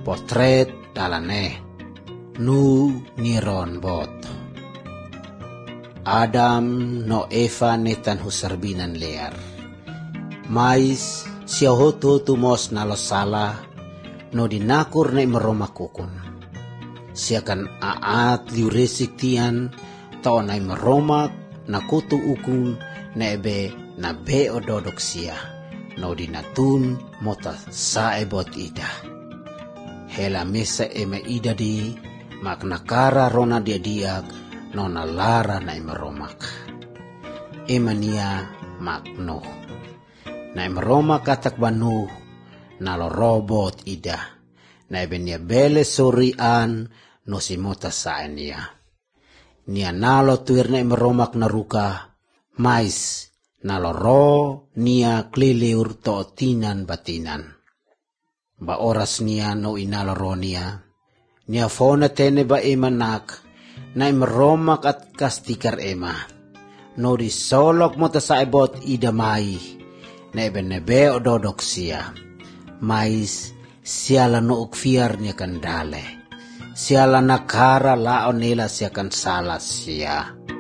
potret dalane nu niron bot. Adam no Eva netan husarbinan lear. Mais siya hoto tumos nalo sala no dinakur na imaromakukun. Siya kan aat liuresik tiyan taon ay maromak na kutu ukun na ebe na beo dodok siya no dinatun mota sa ebot ida. Hela mesa ema ida di maknakara rona dia diak no nalara na imaromak. Ema niya makno. Na imaromak katak banu nalo robot ida. Na ebe niya bele sorian no si mota sa niya. Niya nalo tuir na imaromak na ruka mais nalo ro niya kliliur to tinan batinan. Ba oras niya no inalaro niya. Niya fona tene ba ema nak na imaromak at kastikar ema. No di solok mo ta sa ebot idamay na ebenebe o dodok siya. Mais siya la no ukfiar niya kandale. Siya la nakara laon nila siya kan salas siya.